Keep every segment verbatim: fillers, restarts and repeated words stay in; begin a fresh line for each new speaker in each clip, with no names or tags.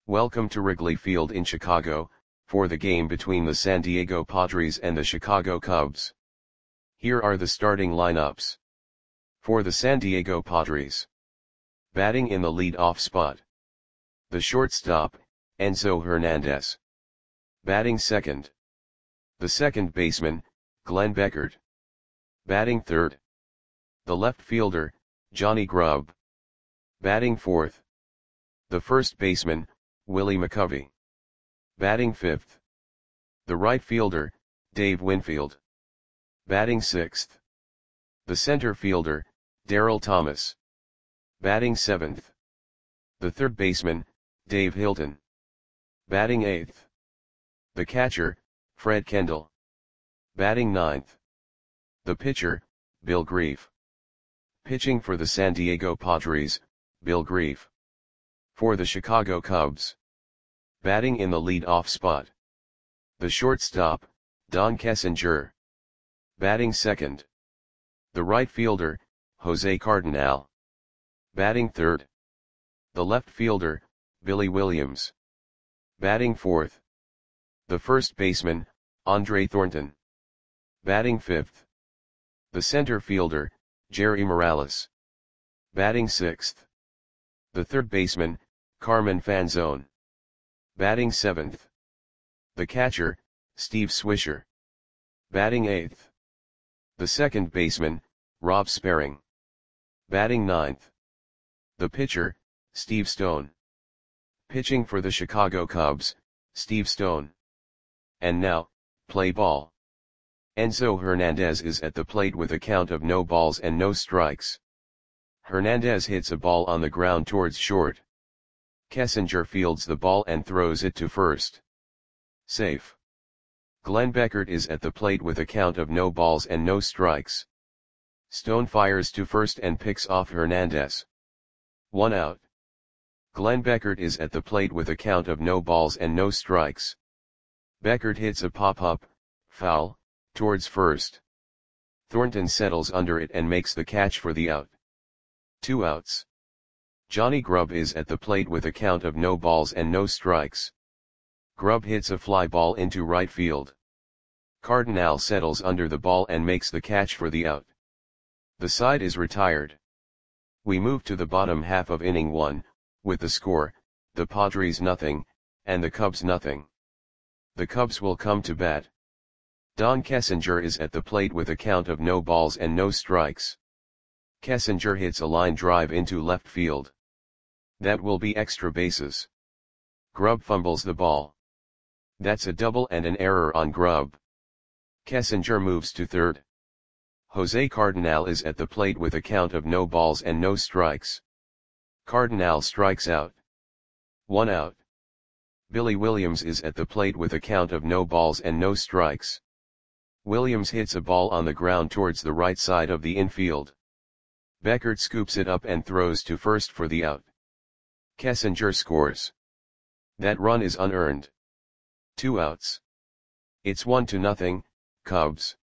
Welcome to Wrigley Field in Chicago, for the game between the San Diego Padres and the Chicago Cubs. Here are the starting lineups. For the San Diego Padres. Batting in the lead-off spot. The shortstop, Enzo Hernandez. Batting second. The second baseman, Glenn Beckert. Batting third. The left fielder, Johnny Grubb. Batting fourth. The first baseman, Willie McCovey. Batting fifth. The right fielder, Dave Winfield. Batting sixth. The center fielder, Darryl Thomas. Batting seventh. The third baseman, Dave Hilton. Batting eighth. The catcher, Fred Kendall. Batting ninth. The pitcher, Bill Grief. Pitching for the San Diego Padres, Bill Grief. For the Chicago Cubs. Batting in the lead-off spot. The shortstop, Don Kessinger. Batting second. The right fielder, Jose Cardinal. Batting third. The left fielder, Billy Williams. Batting fourth. The first baseman, Andre Thornton. Batting fifth. The center fielder, Jerry Morales. Batting sixth. The third baseman, Carmen Fanzone. Batting seventh. The catcher, Steve Swisher. Batting eighth. The second baseman, Rob Sperring. Batting ninth. The pitcher, Steve Stone. Pitching for the Chicago Cubs, Steve Stone. And now, play ball. Enzo Hernandez is at the plate with a count of no balls and no strikes. Hernandez hits a ball on the ground towards short. Kessinger fields the ball and throws it to first. Safe. Glenn Beckert is at the plate with a count of no balls and no strikes. Stone fires to first and picks off Hernandez. One out. Glenn Beckert is at the plate with a count of no balls and no strikes. Beckert hits a pop-up, foul, towards first. Thornton settles under it and makes the catch for the out. Two outs. Johnny Grubb is at the plate with a count of no balls and no strikes. Grubb hits a fly ball into right field. Cardinal settles under the ball and makes the catch for the out. The side is retired. We move to the bottom half of inning one, with the score, the Padres nothing, and the Cubs nothing. The Cubs will come to bat. Don Kessinger is at the plate with a count of no balls and no strikes. Kessinger hits a line drive into left field. That will be extra bases. Grubb fumbles the ball. That's a double and an error on Grubb. Kessinger moves to third. Jose Cardinal is at the plate with a count of no balls and no strikes. Cardinal strikes out. One out. Billy Williams is at the plate with a count of no balls and no strikes. Williams hits a ball on the ground towards the right side of the infield. Beckert scoops it up and throws to first for the out. Kessinger scores. That run is unearned. Two outs. It's one to nothing, Cubs.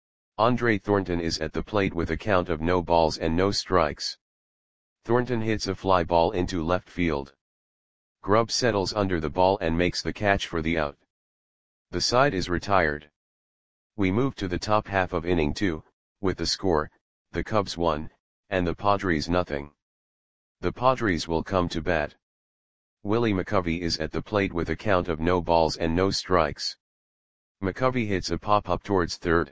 Andre Thornton is at the plate with a count of no balls and no strikes. Thornton hits a fly ball into left field. Grubb settles under the ball and makes the catch for the out. The side is retired. We move to the top half of inning two, with the score, the Cubs one, and the Padres nothing. The Padres will come to bat. Willie McCovey is at the plate with a count of no balls and no strikes. McCovey hits a pop-up towards third.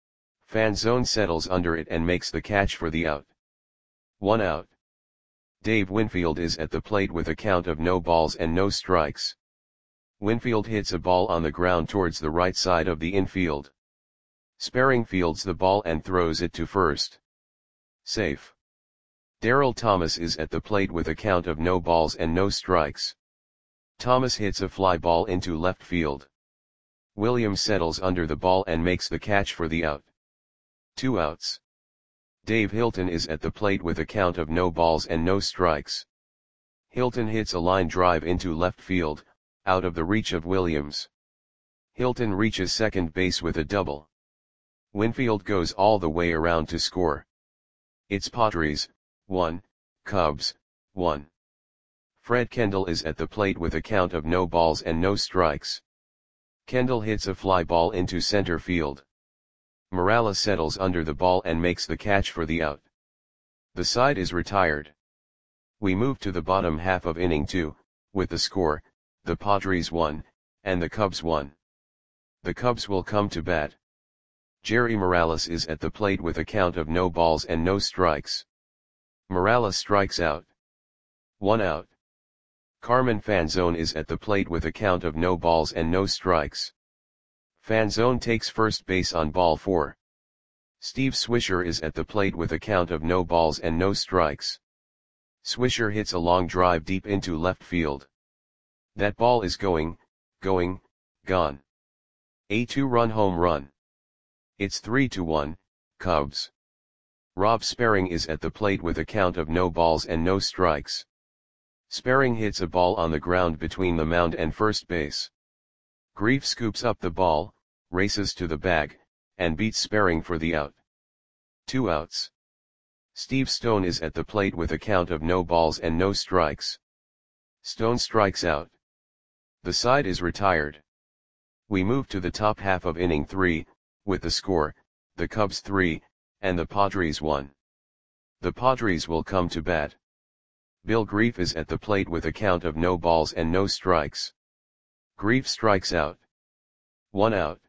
Fanzone settles under it and makes the catch for the out. One out. Dave Winfield is at the plate with a count of no balls and no strikes. Winfield hits a ball on the ground towards the right side of the infield. Sperring fields the ball and throws it to first. Safe. Darryl Thomas is at the plate with a count of no balls and no strikes. Thomas hits a fly ball into left field. Williams settles under the ball and makes the catch for the out. Two outs. Dave Hilton is at the plate with a count of no balls and no strikes. Hilton hits a line drive into left field, out of the reach of Williams. Hilton reaches second base with a double. Winfield goes all the way around to score. It's Padres, one, Cubs, one. Fred Kendall is at the plate with a count of no balls and no strikes. Kendall hits a fly ball into center field. Morales settles under the ball and makes the catch for the out. The side is retired. We move to the bottom half of inning two, with the score, the Padres won, and the Cubs won. The Cubs will come to bat. Jerry Morales is at the plate with a count of no balls and no strikes. Morales strikes out. One out. Carmen Fanzone is at the plate with a count of no balls and no strikes. Fanzone takes first base on ball four. Steve Swisher is at the plate with a count of no balls and no strikes. Swisher hits a long drive deep into left field. That ball is going, going, gone. A two-run home run. It's three to one, Cubs. Rob Sperring is at the plate with a count of no balls and no strikes. Sperring hits a ball on the ground between the mound and first base. Grief scoops up the ball, races to the bag, and beats Sperring for the out. Two outs. Steve Stone is at the plate with a count of no balls and no strikes. Stone strikes out. The side is retired. We move to the top half of inning three, with the score, the Cubs three, and the Padres one. The Padres will come to bat. Bill Grief is at the plate with a count of no balls and no strikes. Grief strikes out. One out.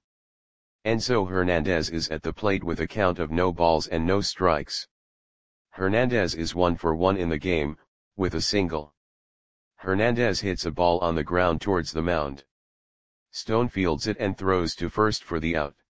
Enzo Hernandez is at the plate with a count of no balls and no strikes. Hernandez is one for one in the game, with a single. Hernandez hits a ball on the ground towards the mound. Stone fields it and throws to first for the out.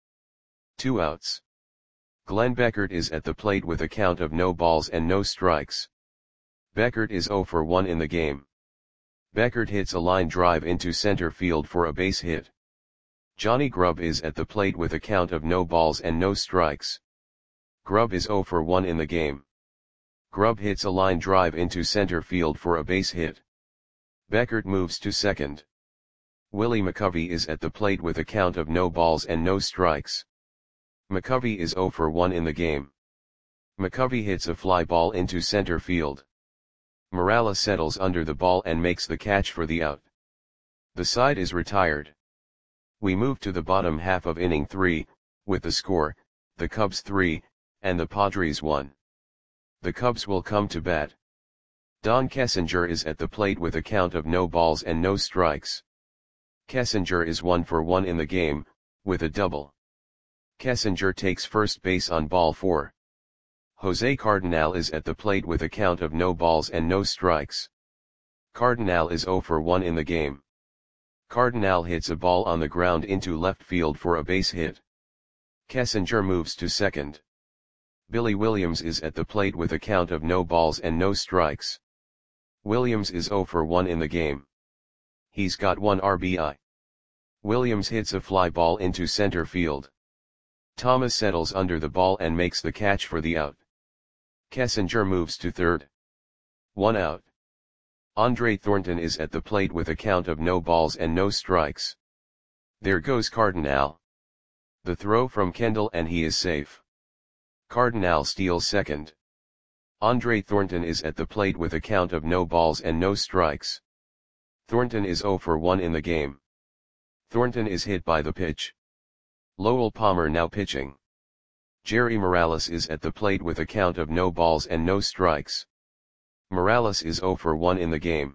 Two outs. Glenn Beckert is at the plate with a count of no balls and no strikes. Beckert is zero for one in the game. Beckert hits a line drive into center field for a base hit. Johnny Grubb is at the plate with a count of no balls and no strikes. Grubb is zero for one in the game. Grubb hits a line drive into center field for a base hit. Beckert moves to second. Willie McCovey is at the plate with a count of no balls and no strikes. McCovey is zero for one in the game. McCovey hits a fly ball into center field. Morales settles under the ball and makes the catch for the out. The side is retired. We move to the bottom half of inning three, with the score, the Cubs three, and the Padres one. The Cubs will come to bat. Don Kessinger is at the plate with a count of no balls and no strikes. Kessinger is one for one in the game, with a double. Kessinger takes first base on ball four. Jose Cardinal is at the plate with a count of no balls and no strikes. Cardinal is zero for one in the game. Cardinal hits a ball on the ground into left field for a base hit. Kessinger moves to second. Billy Williams is at the plate with a count of no balls and no strikes. Williams is zero for one in the game. He's got one R B I. Williams hits a fly ball into center field. Thomas settles under the ball and makes the catch for the out. Kessinger moves to third. One out. Andre Thornton is at the plate with a count of no balls and no strikes. There goes Cardinal. The throw from Kendall and he is safe. Cardinal steals second. Andre Thornton is at the plate with a count of no balls and no strikes. Thornton is zero for one in the game. Thornton is hit by the pitch. Lowell Palmer now pitching. Jerry Morales is at the plate with a count of no balls and no strikes. Morales is zero for one in the game.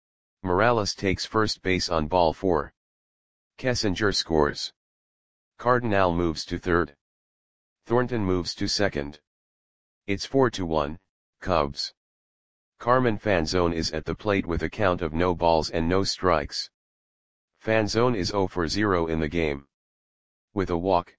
Morales takes first base on ball four. Kessinger scores. Cardinal moves to third. Thornton moves to second. It's four to one, Cubs. Carmen Fanzone is at the plate with a count of no balls and no strikes. Fanzone is zero for zero in the game. With a walk.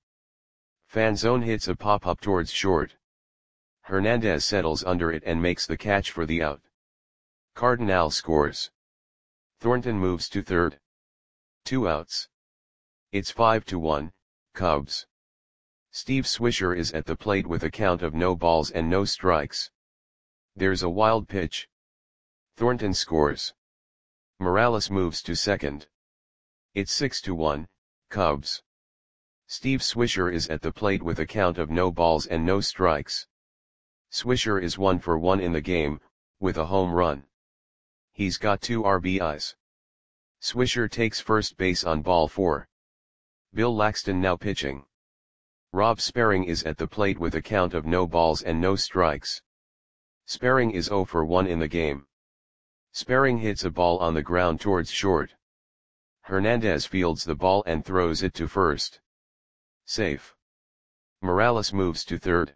Fanzone hits a pop-up towards short. Hernandez settles under it and makes the catch for the out. Cardinal scores. Thornton moves to third. Two outs. It's five to one, Cubs. Steve Swisher is at the plate with a count of no balls and no strikes. There's a wild pitch. Thornton scores. Morales moves to second. It's six to one, Cubs. Steve Swisher is at the plate with a count of no balls and no strikes. Swisher is one for one in the game, with a home run. He's got two R B Is. Swisher takes first base on ball four. Bill Laxton now pitching. Rob Sparring is at the plate with a count of no balls and no strikes. Sparring is zero for one in the game. Sparring hits a ball on the ground towards short. Hernandez fields the ball and throws it to first. Safe. Morales moves to third.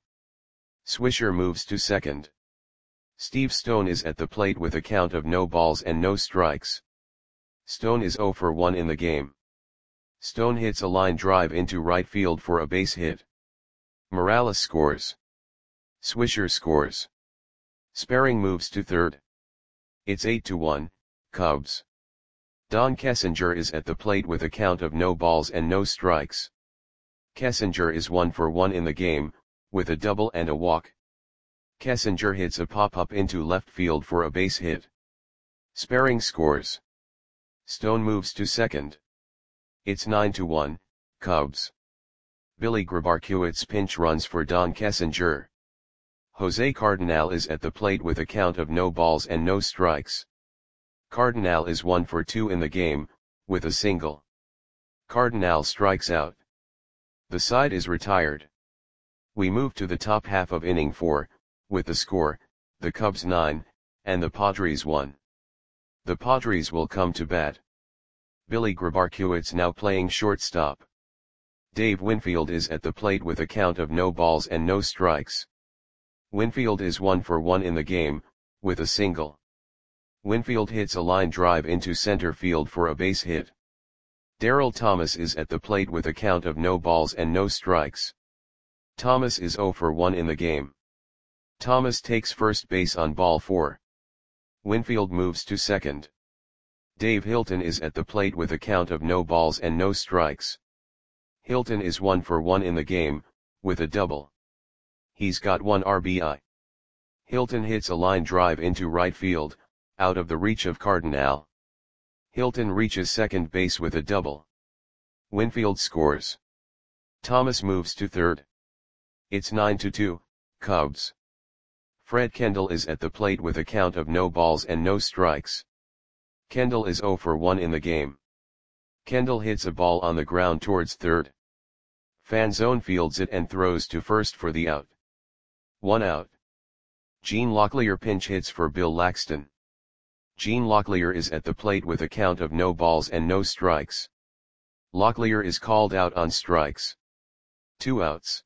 Swisher moves to second. Steve Stone is at the plate with a count of no balls and no strikes. Stone is zero for one in the game. Stone hits a line drive into right field for a base hit. Morales scores. Swisher scores. Sparring moves to third. It's eight to one, Cubs. Don Kessinger is at the plate with a count of no balls and no strikes. Kessinger is one for one in the game, with a double and a walk. Kessinger hits a pop-up into left field for a base hit. Sparring scores. Stone moves to second. It's nine to one, Cubs. Billy Grabarkiewicz pinch runs for Don Kessinger. Jose Cardinal is at the plate with a count of no balls and no strikes. Cardinal is one for two in the game, with a single. Cardinal strikes out. The side is retired. We move to the top half of inning four, with the score, the Cubs nine, and the Padres one. The Padres will come to bat. Billy Grabarkiewicz now playing shortstop. Dave Winfield is at the plate with a count of no balls and no strikes. Winfield is one for one in the game, with a single. Winfield hits a line drive into center field for a base hit. Darrell Thomas is at the plate with a count of no balls and no strikes. Thomas is zero for one in the game. Thomas takes first base on ball four. Winfield moves to second. Dave Hilton is at the plate with a count of no balls and no strikes. Hilton is one for one in the game, with a double. He's got one R B I. Hilton hits a line drive into right field, out of the reach of Cardinal. Hilton reaches second base with a double. Winfield scores. Thomas moves to third. It's nine to two, Cubs. Fred Kendall is at the plate with a count of no balls and no strikes. Kendall is zero for one in the game. Kendall hits a ball on the ground towards third. Fanzone fields it and throws to first for the out. One out. Gene Locklear pinch hits for Bill Laxton. Gene Locklear is at the plate with a count of no balls and no strikes. Locklear is called out on strikes. Two outs.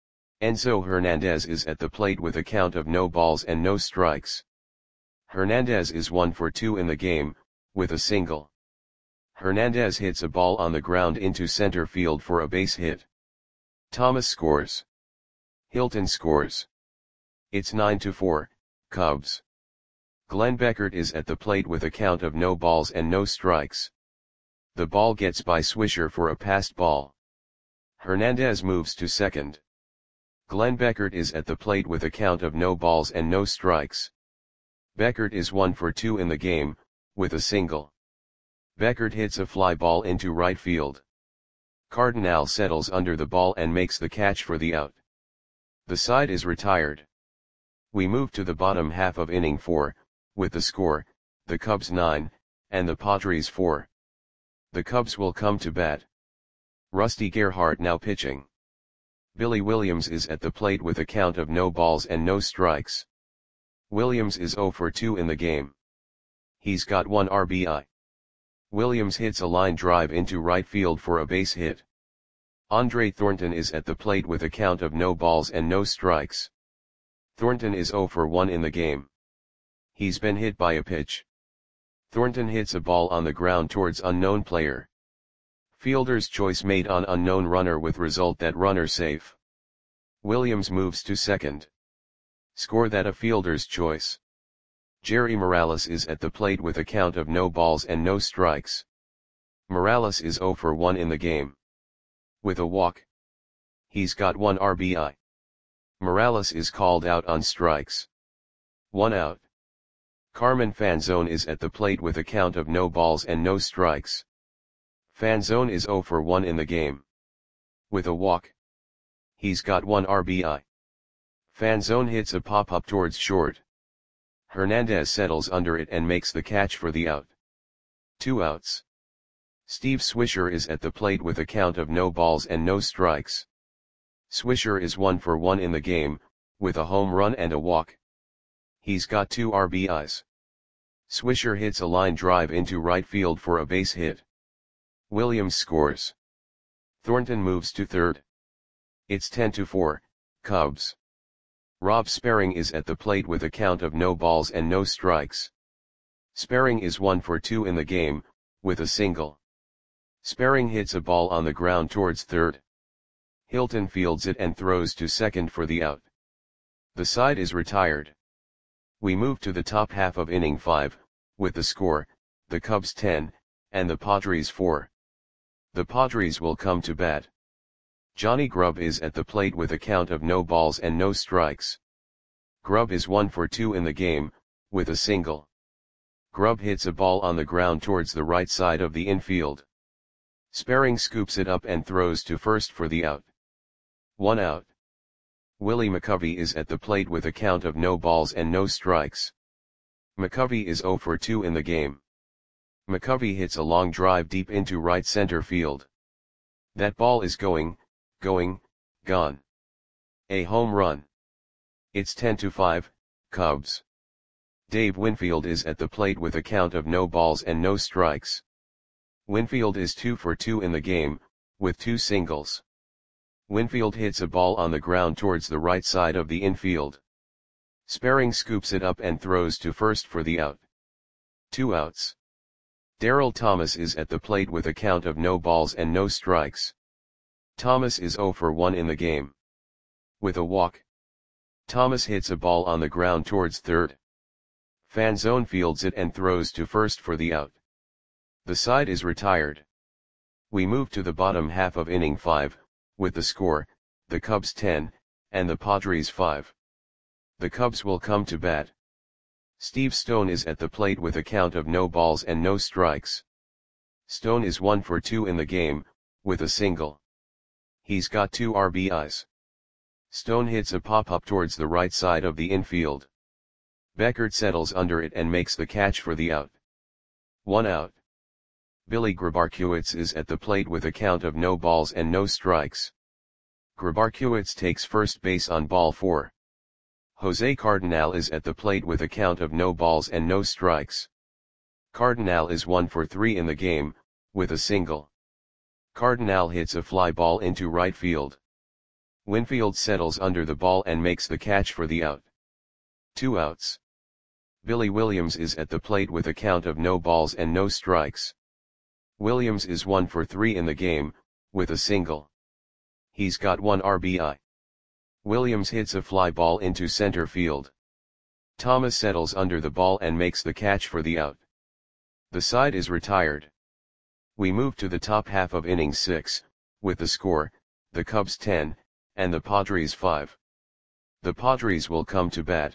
Enzo Hernandez is at the plate with a count of no balls and no strikes. Hernandez is one for two in the game, with a single. Hernandez hits a ball on the ground into center field for a base hit. Thomas scores. Hilton scores. It's nine to four, Cubs. Glenn Beckert is at the plate with a count of no balls and no strikes. The ball gets by Swisher for a passed ball. Hernandez moves to second. Glenn Beckert is at the plate with a count of no balls and no strikes. Beckert is one for two in the game, with a single. Beckert hits a fly ball into right field. Cardinal settles under the ball and makes the catch for the out. The side is retired. We move to the bottom half of inning four, with the score, the Cubs nine, and the Padres four. The Cubs will come to bat. Rusty Gerhardt now pitching. Billy Williams is at the plate with a count of no balls and no strikes. Williams is zero for two in the game. He's got one R B I. Williams hits a line drive into right field for a base hit. Andre Thornton is at the plate with a count of no balls and no strikes. Thornton is zero for one in the game. He's been hit by a pitch. Thornton hits a ball on the ground towards unknown player. Fielder's choice made on unknown runner with result that runner safe. Williams moves to second. Score that a fielder's choice. Jerry Morales is at the plate with a count of no balls and no strikes. Morales is zero for one in the game. With a walk. He's got one R B I. Morales is called out on strikes. One out. Carmen Fanzone is at the plate with a count of no balls and no strikes. Fanzone is zero for one in the game. With a walk. He's got one R B I. Fanzone hits a pop-up towards short. Hernandez settles under it and makes the catch for the out. Two outs. Steve Swisher is at the plate with a count of no balls and no strikes. Swisher is one for one in the game, with a home run and a walk. He's got two R B Is. Swisher hits a line drive into right field for a base hit. Williams scores. Thornton moves to third. It's ten to four, Cubs. Rob Sparring is at the plate with a count of no balls and no strikes. Sparring is one for two in the game, with a single. Sparring hits a ball on the ground towards third. Hilton fields it and throws to second for the out. The side is retired. We move to the top half of inning five, with the score, the Cubs ten, and the Padres four. The Padres will come to bat. Johnny Grubb is at the plate with a count of no balls and no strikes. Grubb is one for two in the game, with a single. Grubb hits a ball on the ground towards the right side of the infield. Sparring scoops it up and throws to first for the out. One out. Willie McCovey is at the plate with a count of no balls and no strikes. McCovey is zero for two in the game. McCovey hits a long drive deep into right center field. That ball is going, going, gone. A home run. It's ten to five, Cubs. Dave Winfield is at the plate with a count of no balls and no strikes. Winfield is two for two in the game, with two singles. Winfield hits a ball on the ground towards the right side of the infield. Sparring scoops it up and throws to first for the out. Two outs. Darryl Thomas is at the plate with a count of no balls and no strikes. Thomas is zero for one in the game. With a walk. Thomas hits a ball on the ground towards third. Fanzone fields it and throws to first for the out. The side is retired. We move to the bottom half of inning five, with the score, the Cubs ten, and the Padres five. The Cubs will come to bat. Steve Stone is at the plate with a count of no balls and no strikes. Stone is one for two in the game, with a single. He's got two R B Is. Stone hits a pop-up towards the right side of the infield. Beckert settles under it and makes the catch for the out. One out. Billy Grabarkiewicz is at the plate with a count of no balls and no strikes. Grabarkiewicz takes first base on ball four. Jose Cardinal is at the plate with a count of no balls and no strikes. Cardinal is one for three in the game, with a single. Cardinal hits a fly ball into right field. Winfield settles under the ball and makes the catch for the out. Two outs. Billy Williams is at the plate with a count of no balls and no strikes. Williams is one for three in the game, with a single. He's got one R B I. Williams hits a fly ball into center field. Thomas settles under the ball and makes the catch for the out. The side is retired. We move to the top half of inning six, with the score, the Cubs ten, and the Padres five. The Padres will come to bat.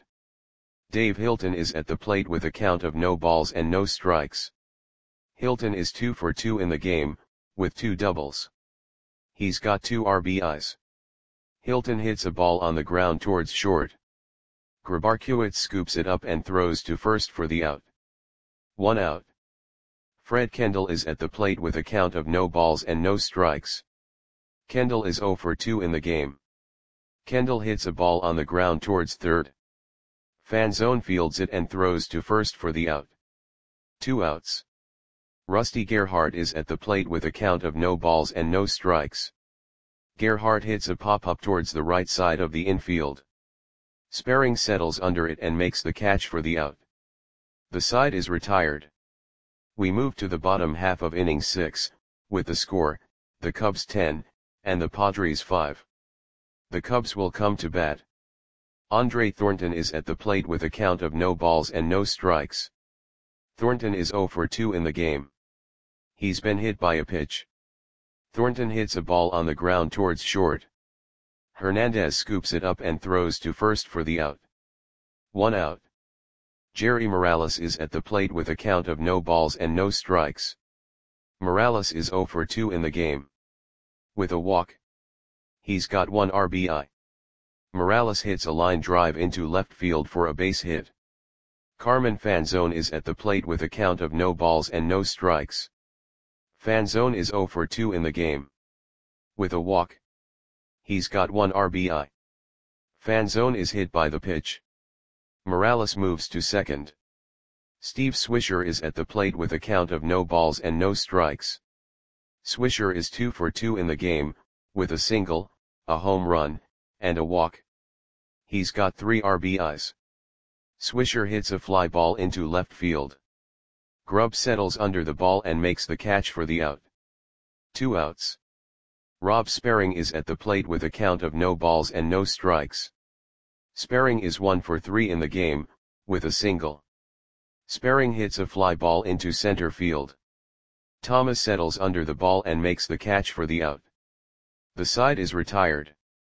Dave Hilton is at the plate with a count of no balls and no strikes. Hilton is two for two in the game, with two doubles. He's got two R B Is. Hilton hits a ball on the ground towards short. Grabarkiewicz scoops it up and throws to first for the out. One out. Fred Kendall is at the plate with a count of no balls and no strikes. Kendall is zero for two in the game. Kendall hits a ball on the ground towards third. Fanzone fields it and throws to first for the out. Two outs. Rusty Gerhardt is at the plate with a count of no balls and no strikes. Gerhardt hits a pop-up towards the right side of the infield. Sparring settles under it and makes the catch for the out. The side is retired. We move to the bottom half of inning six, with the score, the Cubs ten, and the Padres five. The Cubs will come to bat. Andre Thornton is at the plate with a count of no balls and no strikes. Thornton is zero for two in the game. He's been hit by a pitch. Thornton hits a ball on the ground towards short. Hernandez scoops it up and throws to first for the out. One out. Jerry Morales is at the plate with a count of no balls and no strikes. Morales is zero for two in the game. With a walk. He's got one R B I. Morales hits a line drive into left field for a base hit. Carmen Fanzone is at the plate with a count of no balls and no strikes. Fanzone is zero for two in the game. With a walk. He's got one R B I. Fanzone is hit by the pitch. Morales moves to second. Steve Swisher is at the plate with a count of no balls and no strikes. Swisher is two for two in the game, with a single, a home run, and a walk. He's got three R B Is. Swisher hits a fly ball into left field. Grubb settles under the ball and makes the catch for the out. Two outs. Rob Sperring is at the plate with a count of no balls and no strikes. Sperring is one for three in the game, with a single. Sperring hits a fly ball into center field. Thomas settles under the ball and makes the catch for the out. The side is retired.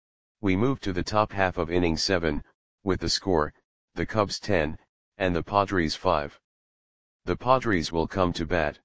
We move to the top half of inning seven, with the score, the Cubs ten, and the Padres five. The Padres will come to bat.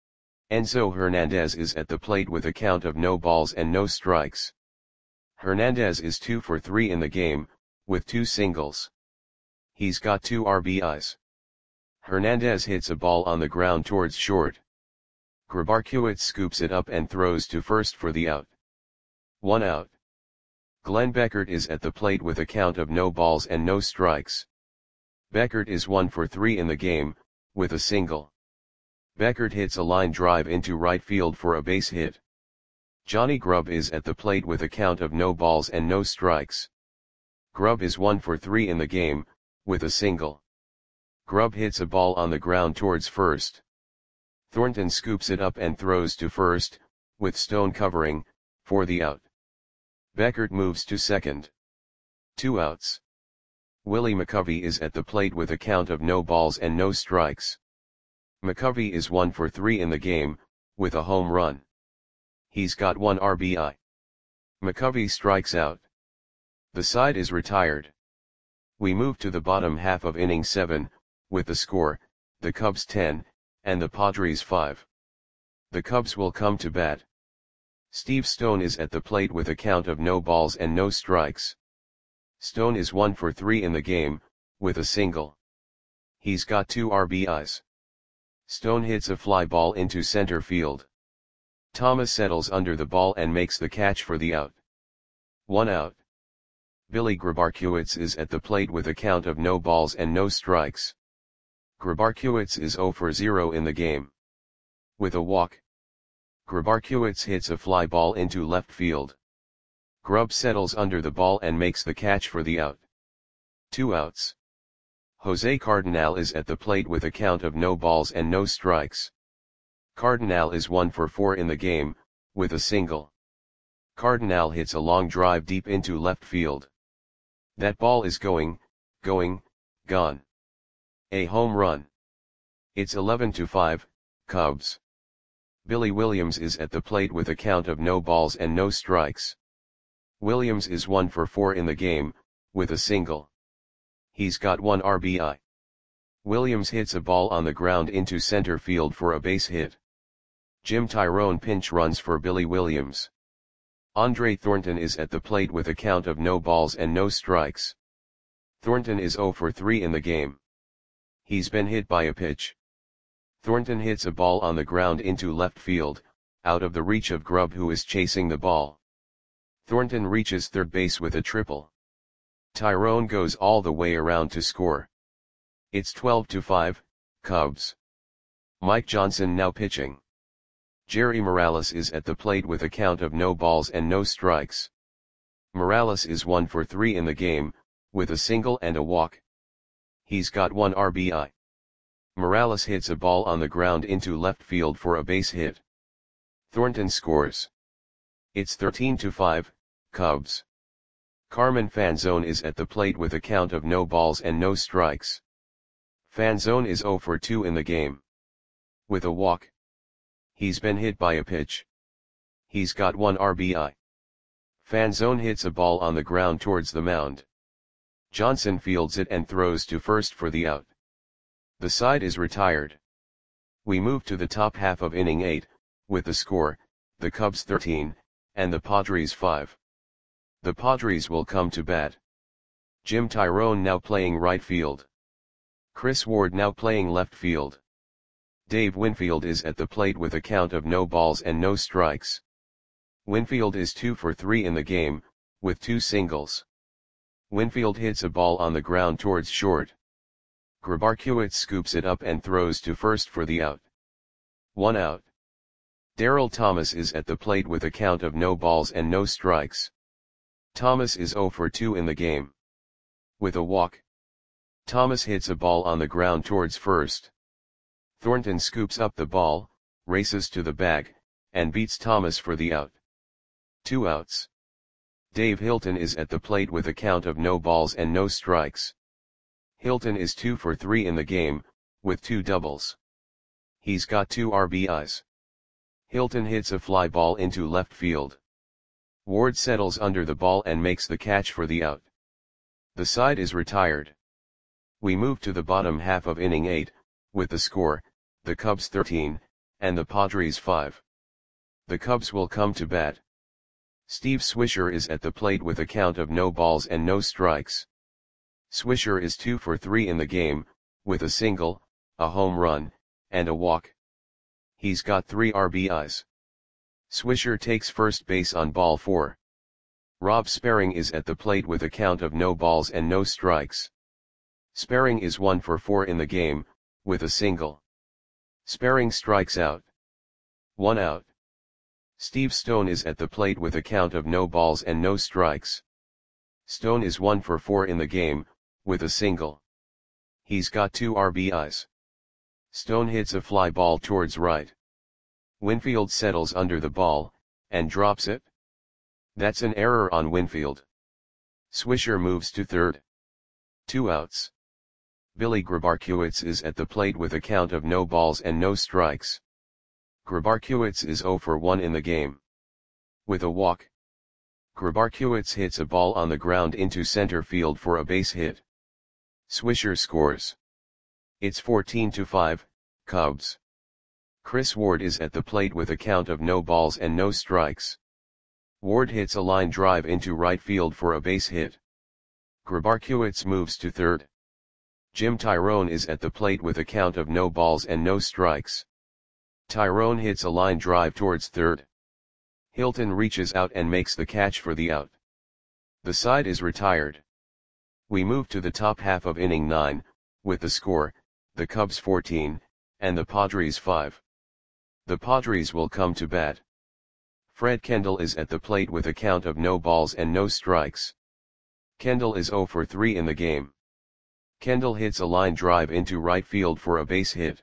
Enzo Hernandez is at the plate with a count of no balls and no strikes. Hernandez is two for three in the game, with two singles. He's got two R B Is. Hernandez hits a ball on the ground towards short. Grabarkiewicz scoops it up and throws to first for the out. One out. Glenn Beckert is at the plate with a count of no balls and no strikes. Beckert is one for three in the game, with a single. Beckert hits a line drive into right field for a base hit. Johnny Grubb is at the plate with a count of no balls and no strikes. Grubb is one for three in the game, with a single. Grubb hits a ball on the ground towards first. Thornton scoops it up and throws to first, with Stone covering, for the out. Beckert moves to second. Two outs. Willie McCovey is at the plate with a count of no balls and no strikes. McCovey is one for three in the game, with a home run. He's got one R B I. McCovey strikes out. The side is retired. We move to the bottom half of inning seven, with the score, the Cubs ten, and the Padres five. The Cubs will come to bat. Steve Stone is at the plate with a count of no balls and no strikes. Stone is one for three in the game, with a single. He's got two R B Is. Stone hits a fly ball into center field. Thomas settles under the ball and makes the catch for the out. One out. Billy Grabarkiewicz is at the plate with a count of no balls and no strikes. Grabarkiewicz is zero for zero in the game. With a walk. Grabarkiewicz hits a fly ball into left field. Grubb settles under the ball and makes the catch for the out. Two outs. Jose Cardinal is at the plate with a count of no balls and no strikes. Cardinal is one for four in the game, with a single. Cardinal hits a long drive deep into left field. That ball is going, going, gone. A home run. It's eleven to five, Cubs. Billy Williams is at the plate with a count of no balls and no strikes. Williams is one for four in the game, with a single. He's got one R B I. Williams hits a ball on the ground into center field for a base hit. Jim Tyrone pinch runs for Billy Williams. Andre Thornton is at the plate with a count of no balls and no strikes. Thornton is zero for three in the game. He's been hit by a pitch. Thornton hits a ball on the ground into left field, out of the reach of Grubb, who is chasing the ball. Thornton reaches third base with a triple. Tyrone goes all the way around to score. It's twelve to five, Cubs. Mike Johnson now pitching. Jerry Morales is at the plate with a count of no balls and no strikes. Morales is one for three in the game, with a single and a walk. He's got one R B I. Morales hits a ball on the ground into left field for a base hit. Thornton scores. It's thirteen to five, Cubs. Carmen Fanzone is at the plate with a count of no balls and no strikes. Fanzone is zero for two in the game. With a walk. He's been hit by a pitch. He's got one R B I. Fanzone hits a ball on the ground towards the mound. Johnson fields it and throws to first for the out. The side is retired. We move to the top half of inning eight, with the score, the Cubs thirteen, and the Padres five. The Padres will come to bat. Jim Tyrone now playing right field. Chris Ward now playing left field. Dave Winfield is at the plate with a count of no balls and no strikes. Winfield is two for three in the game, with two singles. Winfield hits a ball on the ground towards short. Grabarkiewicz scoops it up and throws to first for the out. One out. Darryl Thomas is at the plate with a count of no balls and no strikes. Thomas is zero for two in the game. With a walk. Thomas hits a ball on the ground towards first. Thornton scoops up the ball, races to the bag, and beats Thomas for the out. Two outs. Dave Hilton is at the plate with a count of no balls and no strikes. Hilton is two for three in the game, with two doubles. He's got two R B Is. Hilton hits a fly ball into left field. Ward settles under the ball and makes the catch for the out. The side is retired. We move to the bottom half of inning eight, with the score, the Cubs thirteen, and the Padres five. The Cubs will come to bat. Steve Swisher is at the plate with a count of no balls and no strikes. Swisher is two for three in the game, with a single, a home run, and a walk. He's got three R B Is. Swisher takes first base on ball four. Rob Sparring is at the plate with a count of no balls and no strikes. Sparring is one for four in the game, with a single. Sparring strikes out. One out. Steve Stone is at the plate with a count of no balls and no strikes. Stone is one for four in the game, with a single. He's got two R B Is. Stone hits a fly ball towards right. Winfield settles under the ball, and drops it. That's an error on Winfield. Swisher moves to third. Two outs. Billy Grabarkiewicz is at the plate with a count of no balls and no strikes. Grabarkiewicz is zero for one in the game. With a walk. Grabarkiewicz hits a ball on the ground into center field for a base hit. Swisher scores. It's fourteen to five, Cubs. Chris Ward is at the plate with a count of no balls and no strikes. Ward hits a line drive into right field for a base hit. Grabarkiewicz moves to third. Jim Tyrone is at the plate with a count of no balls and no strikes. Tyrone hits a line drive towards third. Hilton reaches out and makes the catch for the out. The side is retired. We move to the top half of inning nine, with the score, the Cubs fourteen, and the Padres five. The Padres will come to bat. Fred Kendall is at the plate with a count of no balls and no strikes. Kendall is zero for three in the game. Kendall hits a line drive into right field for a base hit.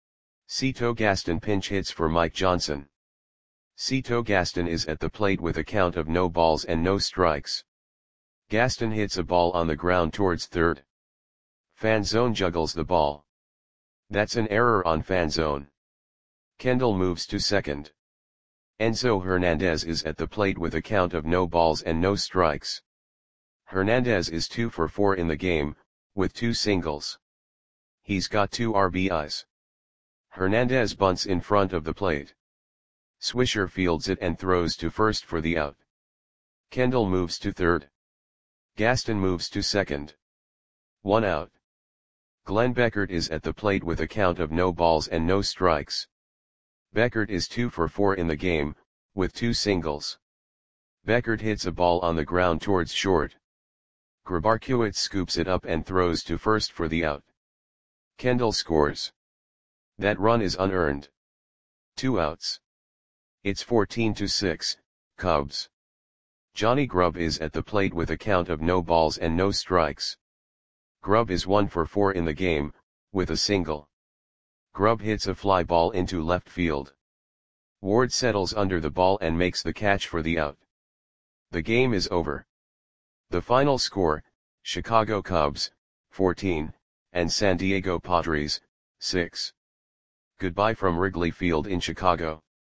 Cito Gaston pinch hits for Mike Johnson. Cito Gaston is at the plate with a count of no balls and no strikes. Gaston hits a ball on the ground towards third. Fanzone juggles the ball. That's an error on Fanzone. Kendall moves to second. Enzo Hernandez is at the plate with a count of no balls and no strikes. Hernandez is two for four in the game, with two singles. He's got two R B Is. Hernandez bunts in front of the plate. Swisher fields it and throws to first for the out. Kendall moves to third. Gaston moves to second. One out. Glenn Beckert is at the plate with a count of no balls and no strikes. Beckert is two for four in the game, with two singles. Beckert hits a ball on the ground towards short. Grabarkiewicz scoops it up and throws to first for the out. Kendall scores. That run is unearned. Two outs. It's fourteen to six, Cubs. Johnny Grubb is at the plate with a count of no balls and no strikes. Grubb is one for four in the game, with a single. Grubb hits a fly ball into left field. Ward settles under the ball and makes the catch for the out. The game is over. The final score, Chicago Cubs, fourteen, and San Diego Padres, six. Goodbye from Wrigley Field in Chicago.